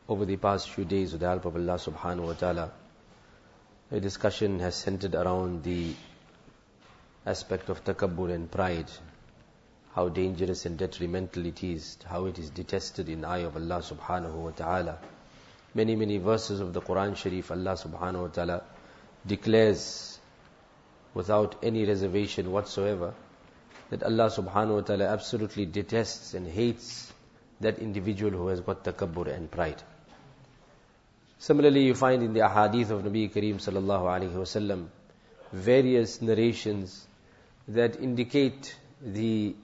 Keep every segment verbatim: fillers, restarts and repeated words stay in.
Over the past few days, with the help of Allah subhanahu wa ta'ala, a discussion has centered around the aspect of takabbur and pride, how dangerous and detrimental it is, how it is detested in the eye of Allah subhanahu wa ta'ala. Many, many verses of the Quran Sharif, Allah subhanahu wa ta'ala declares without any reservation whatsoever that Allah subhanahu wa ta'ala absolutely detests and hates that individual who has got takabbur and pride. Similarly, you find in the ahadith of Nabi Kareem sallallahu alaihi wasallam various narrations that indicate the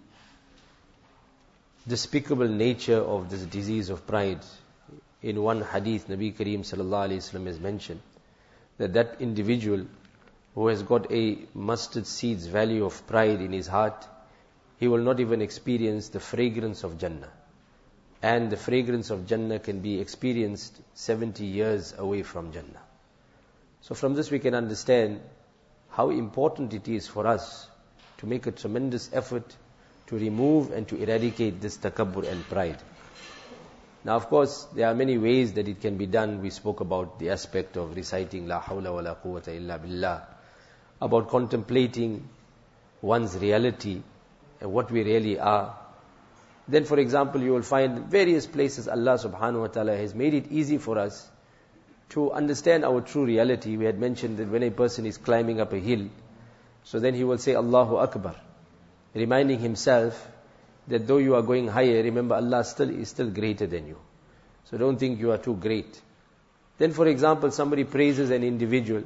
despicable nature of this disease of pride. In one hadith, Nabi Kareem sallallahu alaihi wasallam has mentioned that that individual who has got a mustard seed's value of pride in his heart, he will not even experience the fragrance of Jannah. And the fragrance of Jannah can be experienced seventy years away from Jannah. So from this we can understand how important it is for us to make a tremendous effort to remove and to eradicate this takabbur and pride. Now of course, there are many ways that it can be done. We spoke about the aspect of reciting La hawla wa la quwwata illa billah, about contemplating one's reality and what we really are. Then for example, you will find various places Allah subhanahu wa ta'ala has made it easy for us to understand our true reality. We had mentioned that when a person is climbing up a hill, so then he will say Allahu Akbar, reminding himself that though you are going higher, remember Allah still is still greater than you. So don't think you are too great. Then for example, somebody praises an individual.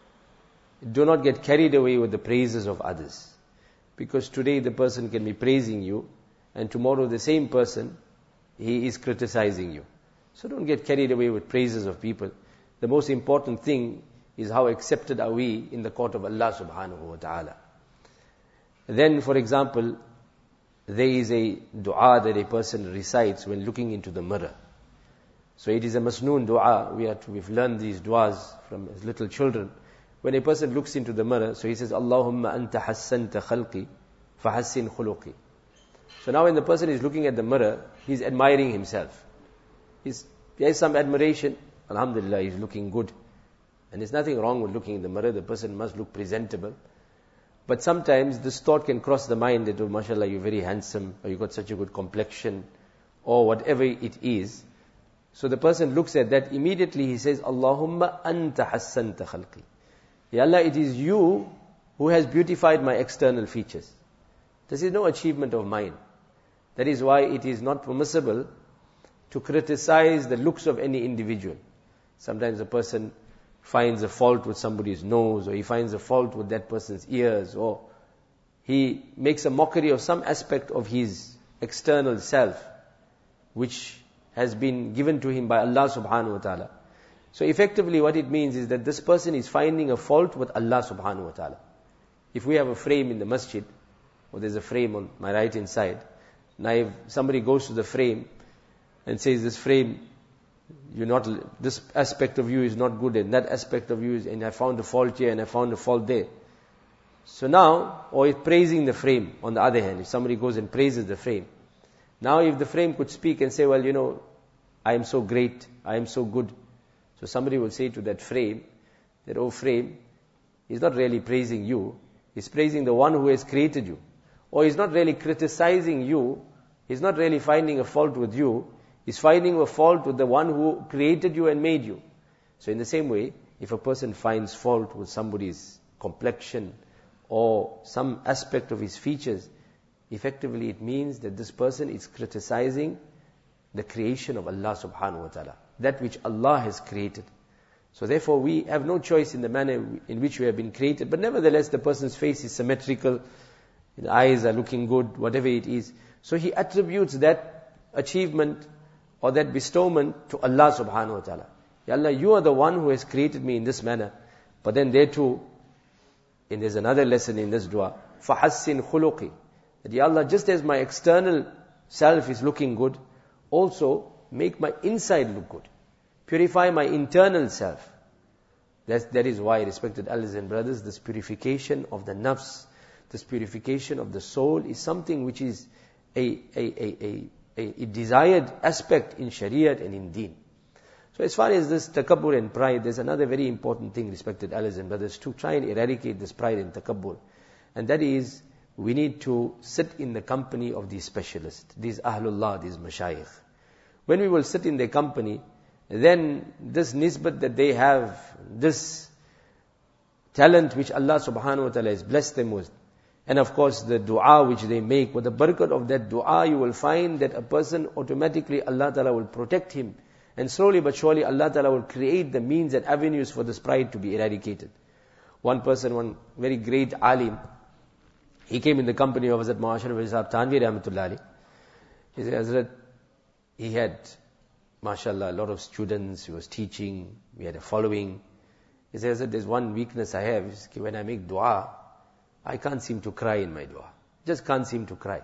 Do not get carried away with the praises of others. Because today the person can be praising you, and tomorrow the same person, he is criticizing you. So don't get carried away with praises of people. The most important thing is how accepted are we in the court of Allah subhanahu wa ta'ala. Then for example, there is a dua that a person recites when looking into the mirror. So it is a masnoon dua. We have to, we've learned these duas from as little children. When a person looks into the mirror, so he says, Allahumma anta hassanta khalqi, fahassin khuluqi. So now when the person is looking at the mirror, he's admiring himself. He's, there is some admiration. Alhamdulillah, he's looking good. And there's nothing wrong with looking in the mirror. The person must look presentable. But sometimes this thought can cross the mind that, oh, mashallah, you're very handsome, or you got such a good complexion, or whatever it is. So the person looks at that, immediately he says, Allahumma anta hassanta khalqi. Ya Allah, it is you who has beautified my external features. This is no achievement of mine. That is why it is not permissible to criticize the looks of any individual. Sometimes a person finds a fault with somebody's nose, or he finds a fault with that person's ears, or he makes a mockery of some aspect of his external self, which has been given to him by Allah subhanahu wa ta'ala. So effectively what it means is that this person is finding a fault with Allah subhanahu wa ta'ala. If we have a frame in the masjid, or there's a frame on my right hand side, now if somebody goes to the frame and says, this frame, you're not, this aspect of you is not good, and that aspect of you is, and I found a fault here and I found a fault there. So now, or if praising the frame, on the other hand, if somebody goes and praises the frame, now if the frame could speak and say, well, you know, I am so great, I am so good. So somebody will say to that frame, that, oh frame, he's not really praising you, he's praising the one who has created you. Or he's not really criticizing you, he's not really finding a fault with you, he's finding a fault with the one who created you and made you. So in the same way, if a person finds fault with somebody's complexion or some aspect of his features, effectively it means that this person is criticizing the creation of Allah subhanahu wa ta'ala, that which Allah has created. So therefore we have no choice in the manner in which we have been created, but nevertheless the person's face is symmetrical, the eyes are looking good, whatever it is. So he attributes that achievement or that bestowment to Allah subhanahu wa ta'ala. Ya Allah, you are the one who has created me in this manner. But then there too, and there's another lesson in this dua, فَحَسِّنْ خُلُقِي, that Ya Allah, just as my external self is looking good, also make my inside look good. Purify my internal self. That's, that is why, respected elders and brothers, this purification of the nafs, this purification of the soul is something which is a, a, a, a, a, a desired aspect in Shariat and in Deen. So as far as this takabbur and pride, there's another very important thing, respected elders and brothers, to try and eradicate this pride and takabbur. And that is, we need to sit in the company of these specialists, these ahlullah, these mashayikh. When we will sit in their company, then this nisbat that they have, this talent which Allah subhanahu wa ta'ala has blessed them with, and of course the dua which they make, with the barakat of that dua, you will find that a person automatically, Allah ta'ala will protect him. And slowly but surely, Allah ta'ala will create the means and avenues for this pride to be eradicated. One person, one very great alim, he came in the company of Hazrat Muashir Sahib Tanvi Rahmatullah Ali. He said, Hazrat, he had, mashallah, a lot of students, he was teaching, we had a following. He says that there's one weakness I have, is when I make dua, I can't seem to cry in my dua. Just can't seem to cry.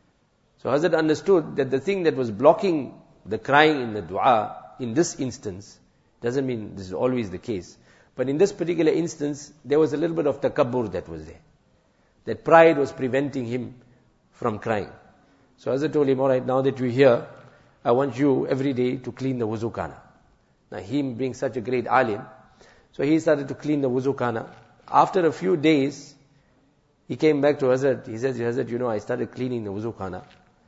So Hazrat understood that the thing that was blocking the crying in the dua, in this instance, doesn't mean this is always the case, but in this particular instance, there was a little bit of takabbur that was there. That pride was preventing him from crying. So Hazrat told him, alright, now that you're here, I want you every day to clean the wuzu khana. Now him being such a great alim, so he started to clean the wuzu khana. After a few days, he came back to Hazrat. He says, Hazrat, you know, I started cleaning the wuzu khana.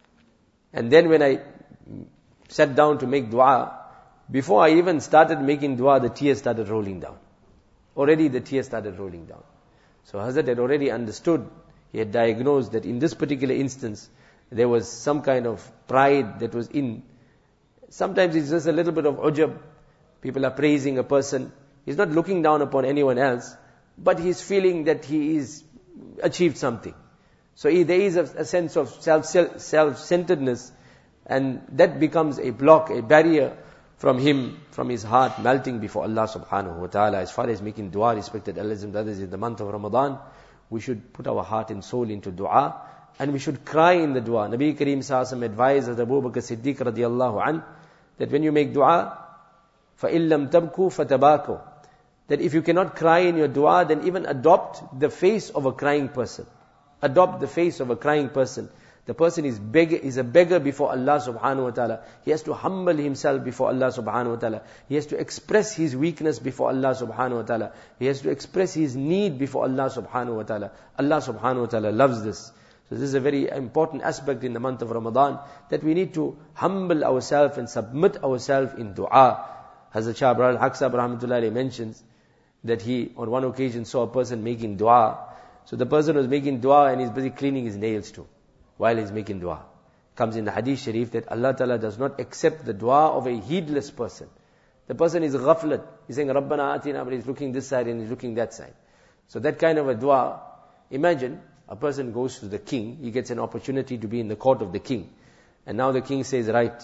And then when I sat down to make dua, before I even started making dua, the tears started rolling down. Already the tears started rolling down. So Hazrat had already understood, he had diagnosed that in this particular instance, there was some kind of pride that was in. Sometimes it's just a little bit of ujab. People are praising a person. He's not looking down upon anyone else, but he's feeling that he is achieved something. So he, there is a, a sense of self, self, self-centeredness, and that becomes a block, a barrier from him, from his heart melting before Allah subhanahu wa ta'ala. As far as making dua, respected elders and brothers, in the month of Ramadan, we should put our heart and soul into dua, and we should cry in the dua. Nabi Kareem Sallallahu Alaihi Wasallam advised Abu Bakr Siddiq radiallahu an, that when you make dua, فَإِن لَمْ تَبْكُوا فَتَبَاكُوا, that if you cannot cry in your dua, then even adopt the face of a crying person. Adopt the face of a crying person. The person is beggar, is a beggar before Allah subhanahu wa ta'ala. He has to humble himself before Allah subhanahu wa ta'ala. He has to express his weakness before Allah subhanahu wa ta'ala. He has to express his need before Allah subhanahu wa ta'ala. Allah subhanahu wa ta'ala loves this. So this is a very important aspect in the month of Ramadan, that we need to humble ourselves and submit ourselves in dua. Hazrat Shah Abrar al-Haq Sahib rahmatullahi alayhi mentions that he on one occasion saw a person making dua. So the person was making dua and he's busy cleaning his nails too, while he's making dua. Comes in the hadith sharif that Allah Ta'ala does not accept the dua of a heedless person. The person is ghaflat. He's saying, Rabbana atina, but he's looking this side and he's looking that side. So that kind of a dua, imagine a person goes to the king, he gets an opportunity to be in the court of the king. And now the king says, right,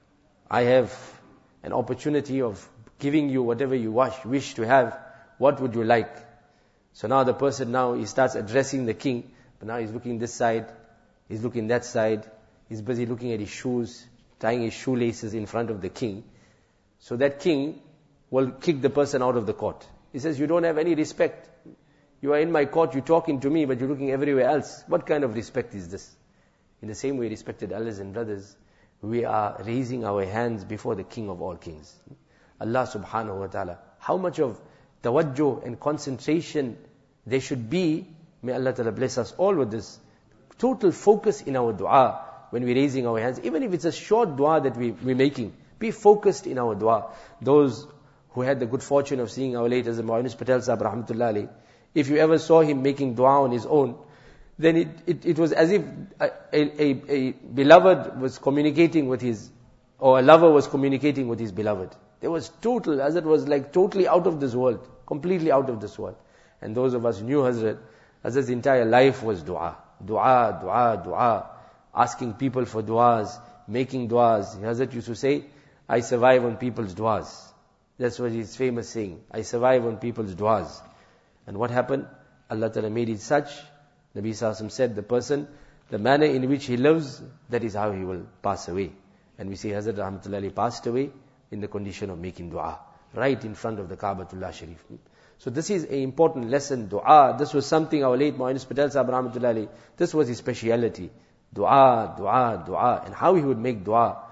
I have an opportunity of giving you whatever you wish, wish to have. What would you like? So now the person now, he starts addressing the king, but now he's looking this side, he's looking that side, he's busy looking at his shoes, tying his shoelaces in front of the king. So that king will kick the person out of the court. He says, you don't have any respect. You are in my court, you're talking to me, but you're looking everywhere else. What kind of respect is this? In the same way, respected elders and brothers, we are raising our hands before the King of all kings. Allah subhanahu wa ta'ala. How much of tawajjuh and concentration there should be. May Allah ta'ala bless us all with this. Total focus in our dua when we're raising our hands. Even if it's a short dua that we, we're making, be focused in our dua. Those who had the good fortune of seeing our late Hazrat Mu'ayyid Patel Sahib rahmatullah alayhi, if you ever saw him making dua on his own, then it, it, it was as if a, a, a beloved was communicating with his, or a lover was communicating with his beloved. There was total, Hazrat was like totally out of this world, completely out of this world. And those of us who knew Hazrat, Hazrat's entire life was dua. Dua, dua, dua. Asking people for duas, making duas. Hazrat used to say, I survive on people's duas. That's what his famous saying. I survive on people's duas. And what happened? Allah Ta'ala made it such. Nabi Sallallahu Alaihi Wasallam said, the person, the manner in which he lives, that is how he will pass away. And we see Hazrat Rahmatullahi passed away in the condition of making dua, right in front of the Kaabatullah Sharif. So this is an important lesson, dua. This was something our late Mu'ayyid Patel Sahib Rahmatullahi, this was his speciality. Dua, dua, dua. And how he would make dua.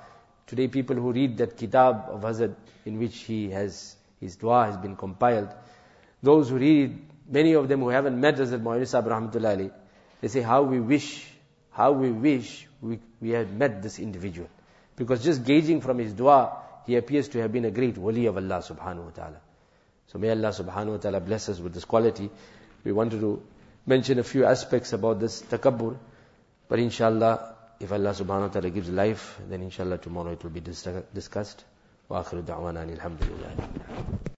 Today people who read that kitab of Hazrat in which he has, his dua has been compiled, those who read, many of them who haven't met Hazrat Maulvi Sahib Rahmatullahi Alayhi, they say how we wish, how we wish we, we had met this individual. Because just gauging from his dua, he appears to have been a great wali of Allah subhanahu wa ta'ala. So may Allah subhanahu wa ta'ala bless us with this quality. We wanted to mention a few aspects about this takabbur, but inshallah, if Allah subhanahu wa ta'ala gives life, then inshallah tomorrow it will be dis- discussed. Wa akhiru da'wana alhamdulillah.